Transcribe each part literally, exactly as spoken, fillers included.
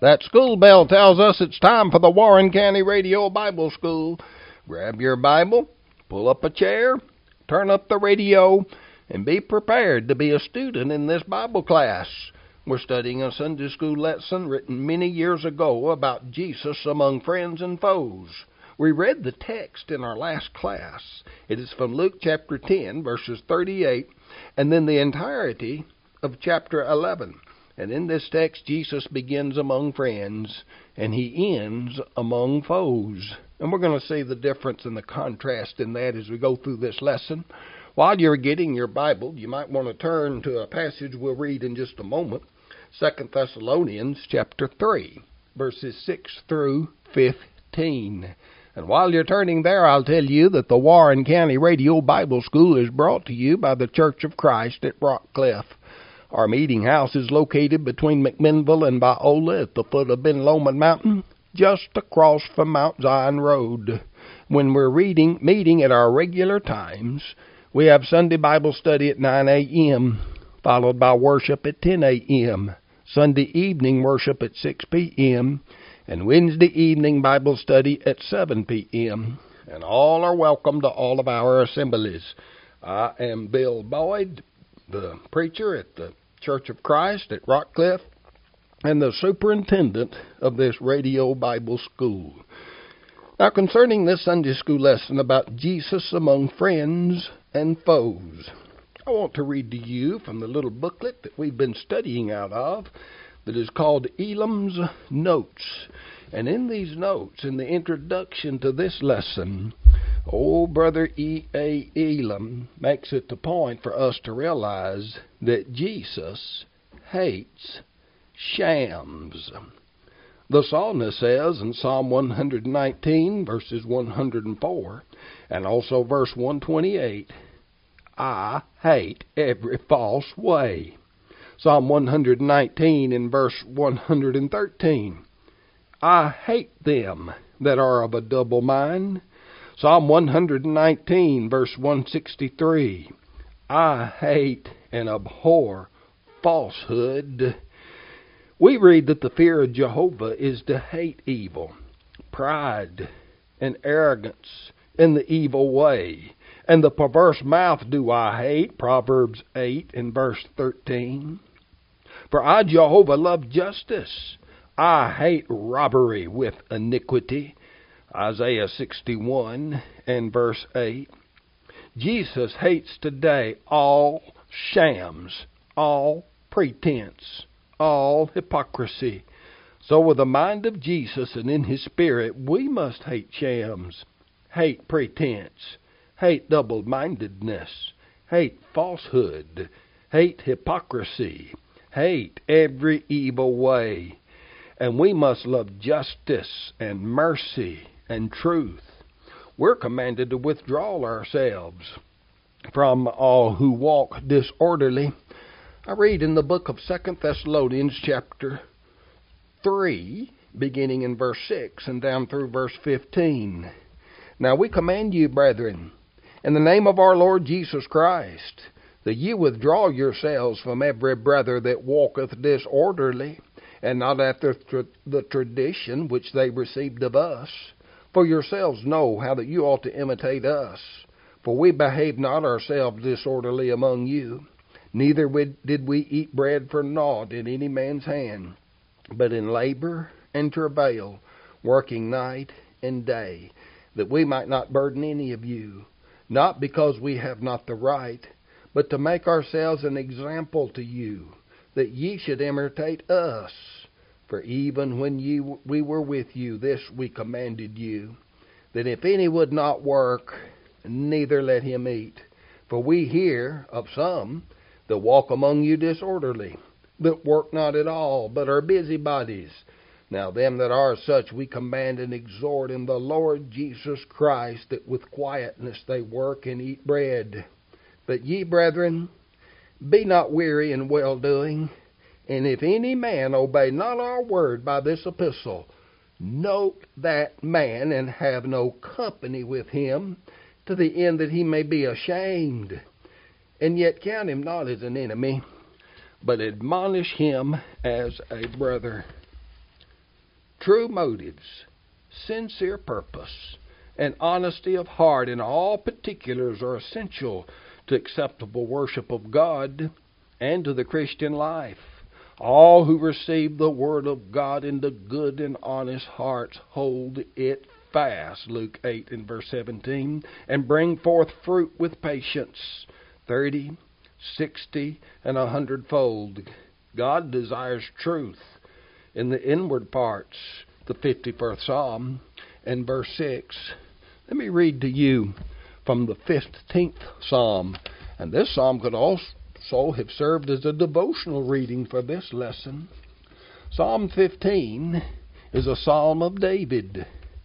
That school bell tells us it's time for the Warren County Radio Bible School. Grab your Bible, pull up a chair, turn up the radio, and be prepared to be a student in this Bible class. We're studying a Sunday school lesson written many years ago about Jesus among friends and foes. We read the text in our last class. It is from Luke chapter ten, verses thirty-eight, and then the entirety of chapter eleven. And in this text, Jesus begins among friends, and he ends among foes. And we're going to see the difference and the contrast in that as we go through this lesson. While you're getting your Bible, you might want to turn to a passage we'll read in just a moment. Second Thessalonians chapter three, verses six through fifteen. And while you're turning there, I'll tell you that the Warren County Radio Bible School is brought to you by the Church of Christ at Rockcliff. Our meeting house is located between McMinnville and Biola at the foot of Ben Lomond Mountain, just across from Mount Zion Road. When we're reading, meeting at our regular times, we have Sunday Bible study at nine a.m., followed by worship at ten a.m., Sunday evening worship at six p.m., and Wednesday evening Bible study at seven p.m., and all are welcome to all of our assemblies. I am Bill Boyd, the preacher at the Church of Christ at Rockcliff, and the superintendent of this radio Bible school. Now, concerning this Sunday school lesson about Jesus among friends and foes, I want to read to you from the little booklet that we've been studying out of that is called Elam's Notes. And in these notes, in the introduction to this lesson, old Brother E A. Elam makes it the point for us to realize that Jesus hates shams. The psalmist says in Psalm one nineteen, verses one oh four, and also verse one twenty-eight, I hate every false way. Psalm one nineteen in verse one thirteen, I hate them that are of a double mind. Psalm one nineteen, verse one sixty-three, I hate and abhor falsehood. We read that the fear of Jehovah is to hate evil, pride, and arrogance in the evil way. And the perverse mouth do I hate, Proverbs eight and verse thirteen. For I, Jehovah, love justice. I hate robbery with iniquity, Isaiah sixty-one and verse eight. Jesus hates today all shams, all pretense, all hypocrisy. So with the mind of Jesus and in his spirit, we must hate shams, hate pretense, hate double-mindedness, hate falsehood, hate hypocrisy, hate every evil way. And we must love justice and mercy and truth. We're commanded to withdraw ourselves from all who walk disorderly. I read in the book of Second Thessalonians chapter three, beginning in verse six and down through verse fifteen. Now we command you, brethren, in the name of our Lord Jesus Christ, that ye withdraw yourselves from every brother that walketh disorderly, and not after the tradition which they received of us. For yourselves know how that you ought to imitate us. For we behave not ourselves disorderly among you, neither did we eat bread for naught in any man's hand, but in labor and travail, working night and day, that we might not burden any of you, not because we have not the right, but to make ourselves an example to you, that ye should imitate us. For even when ye, we were with you, this we commanded you, that if any would not work, neither let him eat. For we hear of some that walk among you disorderly, that work not at all, but are busybodies. Now them that are such we command and exhort in the Lord Jesus Christ, that with quietness they work and eat bread. But ye, brethren, be not weary in well-doing. And if any man obey not our word by this epistle, note that man, and have no company with him, to the end that he may be ashamed. And yet count him not as an enemy, but admonish him as a brother. true motives, sincere purpose, and honesty of heart in all particulars are essential to acceptable worship of God and to the Christian life. All who receive the Word of God into good and honest hearts hold it fast, Luke eight and verse seventeen, and bring forth fruit with patience, thirty, sixty, and a hundredfold. God desires truth in the inward parts, the fifty-first Psalm and verse six. Let me read to you from the fifteenth Psalm, and this Psalm could also have served as a devotional reading for this lesson. Psalm fifteen is a psalm of David.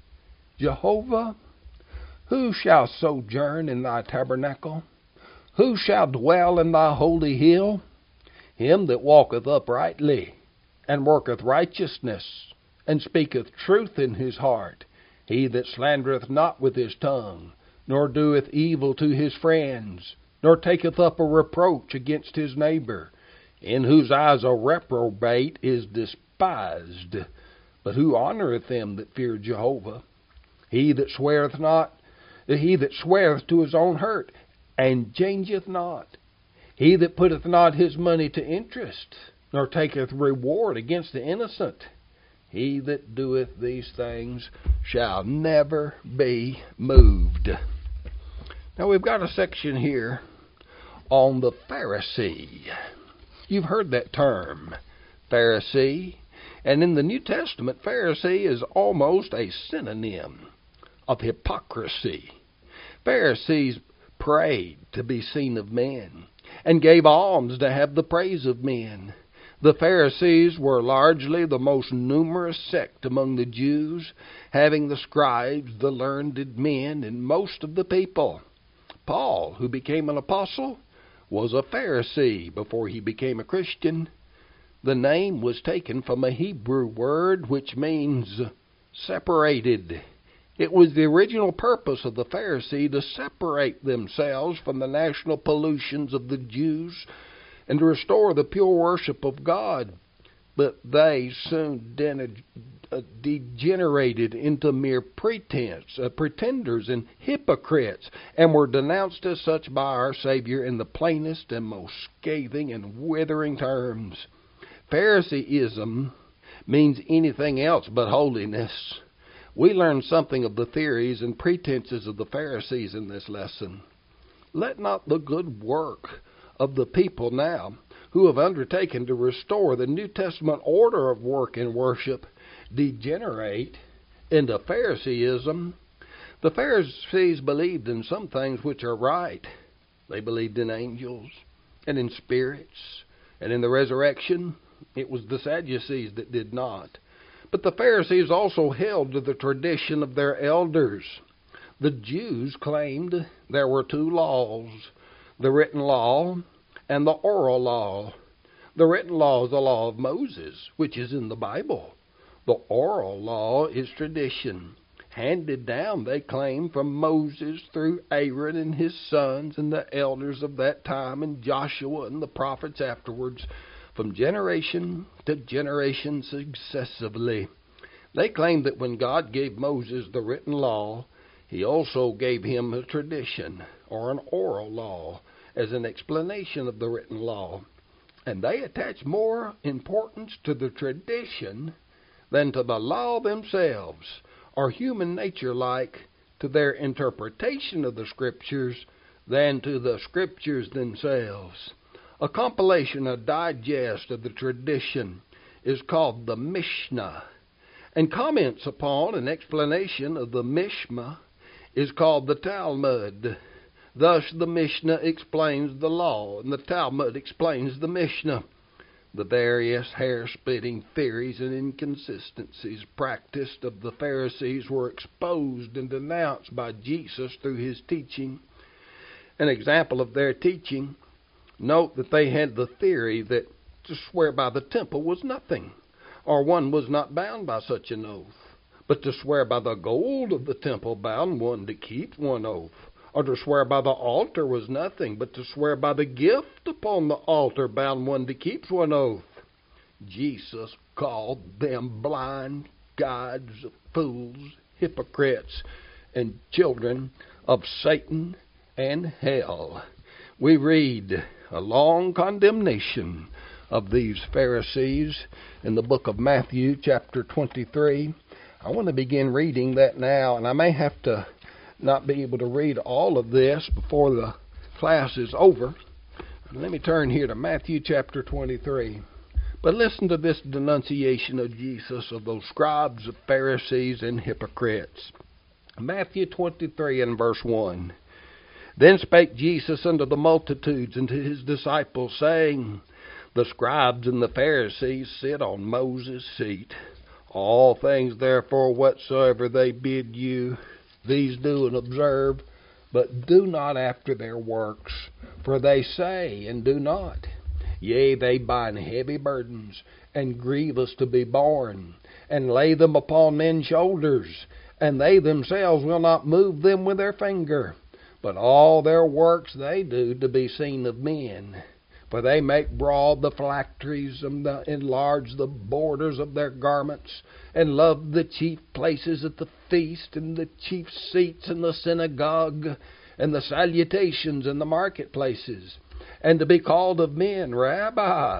Jehovah, who shall sojourn in thy tabernacle? Who shall dwell in thy holy hill? Him that walketh uprightly, and worketh righteousness, and speaketh truth in his heart. He that slandereth not with his tongue, nor doeth evil to his friends, nor taketh up a reproach against his neighbor, in whose eyes a reprobate is despised, but who honoureth them that fear Jehovah. He that sweareth not, he that sweareth to his own hurt, and changeth not. He that putteth not his money to interest, nor taketh reward against the innocent. He that doeth these things shall never be moved. Now we've got a section here on the Pharisee. You've heard that term, Pharisee. And in the New Testament, Pharisee is almost a synonym of hypocrisy. Pharisees prayed to be seen of men and gave alms to have the praise of men. The Pharisees were largely the most numerous sect among the Jews, having the scribes, the learned men, and most of the people. Paul, who became an apostle, was a Pharisee before he became a Christian. The name was taken from a Hebrew word which means separated. It was the original purpose of the Pharisee to separate themselves from the national pollutions of the Jews and to restore the pure worship of God. But they soon degenerated into mere pretense, uh, pretenders and hypocrites, and were denounced as such by our Savior in the plainest and most scathing and withering terms. Phariseeism means anything else but holiness. We learn something of the theories and pretenses of the Pharisees in this lesson. Let not the good work of the people now who have undertaken to restore the New Testament order of work and worship degenerate into Phariseeism. The Pharisees believed in some things which are right. They believed in angels and in spirits and in the resurrection. It was the Sadducees that did not. But the Pharisees also held to the tradition of their elders. The Jews claimed there were two laws, the written law and the oral law. The written law is the law of Moses, which is in the Bible. The oral law is tradition, handed down, they claim, from Moses through Aaron and his sons and the elders of that time and Joshua and the prophets afterwards, from generation to generation successively. They claim that when God gave Moses the written law, he also gave him a tradition, or an oral law, as an explanation of the written law. And they attach more importance to the tradition than to the law themselves, or human nature like to their interpretation of the Scriptures than to the Scriptures themselves. A compilation, a digest of the tradition is called the Mishnah, and comments upon an explanation of the Mishnah is called the Talmud. Thus the Mishnah explains the law, and the Talmud explains the Mishnah. The various hair-splitting theories and inconsistencies practiced of the Pharisees were exposed and denounced by Jesus through his teaching. An example of their teaching: note that they had the theory that to swear by the temple was nothing, or one was not bound by such an oath. But to swear by the gold of the temple bound one to keep one oath. Or to swear by the altar was nothing, but to swear by the gift upon the altar bound one to keep one oath. Jesus called them blind gods, fools, hypocrites, and children of Satan and hell. We read a long condemnation of these Pharisees in the book of Matthew, chapter twenty-three. I want to begin reading that now, and I may have to not be able to read all of this before the class is over. Let me turn here to Matthew chapter twenty-three. But listen to this denunciation of Jesus of those scribes, of Pharisees, and hypocrites. Matthew twenty-three and verse one. Then spake Jesus unto the multitudes and to his disciples, saying, The scribes and the Pharisees sit on Moses' seat. All things therefore whatsoever they bid you, these do and observe, but do not after their works. For they say, and do not. Yea, they bind heavy burdens, and grievous to be borne, and lay them upon men's shoulders, and they themselves will not move them with their finger. But all their works they do to be seen of men. For they make broad the phylacteries, and the, enlarge the borders of their garments, and love the chief places at the feast, and the chief seats in the synagogue, and the salutations in the marketplaces, and to be called of men, Rabbi.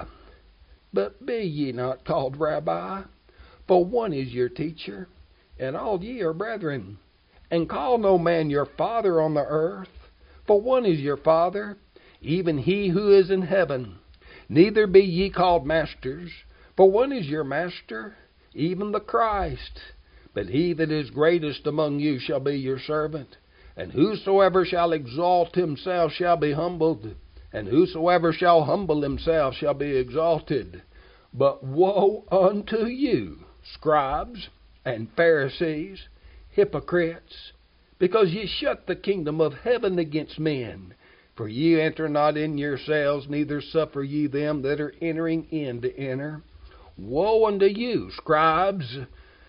But be ye not called Rabbi, for one is your teacher, and all ye are brethren. And call no man your father on the earth, for one is your Father, even he who is in heaven. Neither be ye called masters, for one is your master, even the Christ. But he that is greatest among you shall be your servant. And whosoever shall exalt himself shall be humbled, and whosoever shall humble himself shall be exalted. But woe unto you, scribes and Pharisees, hypocrites, because ye shut the kingdom of heaven against men. For ye enter not in yourselves, neither suffer ye them that are entering in to enter. Woe unto you, scribes,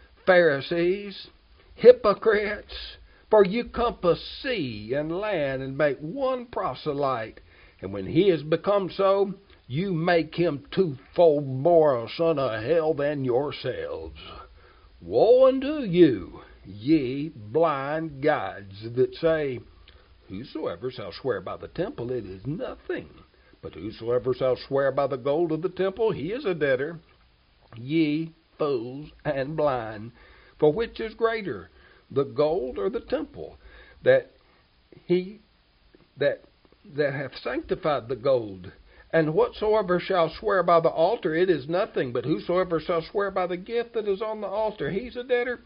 Pharisees, hypocrites, for you compass sea and land, and make one proselyte, and when he is become so, you make him twofold more a son of hell than yourselves. Woe unto you, ye blind guides, that say, Whosoever shall swear by the temple, it is nothing. But whosoever shall swear by the gold of the temple, he is a debtor. Ye fools and blind, for which is greater, the gold or the temple, that he that that hath sanctified the gold? And whatsoever shall swear by the altar, it is nothing. But whosoever shall swear by the gift that is on the altar, he's a debtor.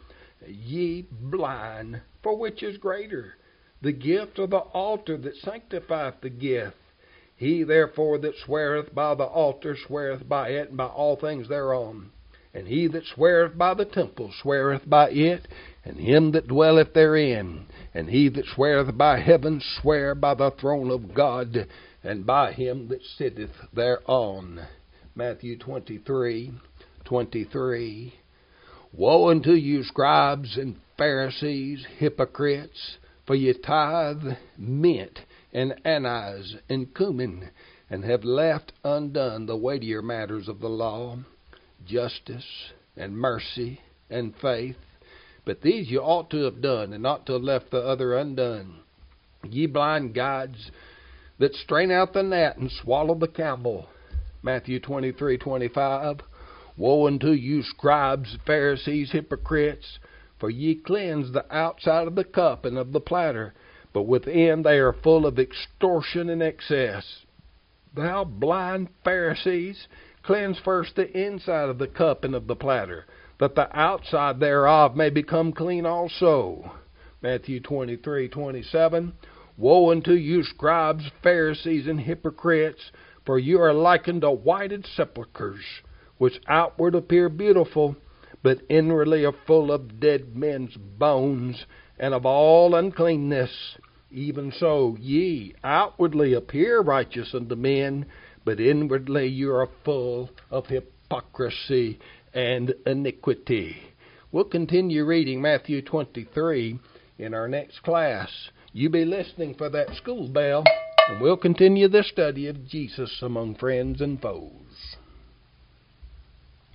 Ye blind, for which is greater, the gift or the altar that sanctifieth the gift? He therefore that sweareth by the altar sweareth by it, and by all things thereon. And he that sweareth by the temple sweareth by it, and him that dwelleth therein. And he that sweareth by heaven swear by the throne of God, and by him that sitteth thereon. Matthew twenty-three, twenty-three. Woe unto you, scribes and Pharisees, hypocrites, for ye tithe mint and anise and cumin, and have left undone the weightier matters of the law, justice and mercy and faith. But these you ought to have done, and not to have left the other undone. Ye blind guides, that strain out the gnat and swallow the camel. Matthew twenty-three, twenty-five. Woe unto you, scribes, Pharisees, hypocrites, for ye cleanse the outside of the cup and of the platter, but within they are full of extortion and excess. Thou blind Pharisees, cleanse first the inside of the cup and of the platter, that the outside thereof may become clean also. Matthew twenty-three, twenty-seven. Woe unto you, scribes, Pharisees, and hypocrites, for you are likened to whited sepulchres, which outward appear beautiful, but inwardly are full of dead men's bones, and of all uncleanness. Even so ye outwardly appear righteous unto men, but inwardly you are full of hypocrisy and iniquity. We'll continue reading Matthew twenty-three in our next class. You be listening for that school bell, and we'll continue the study of Jesus among friends and foes.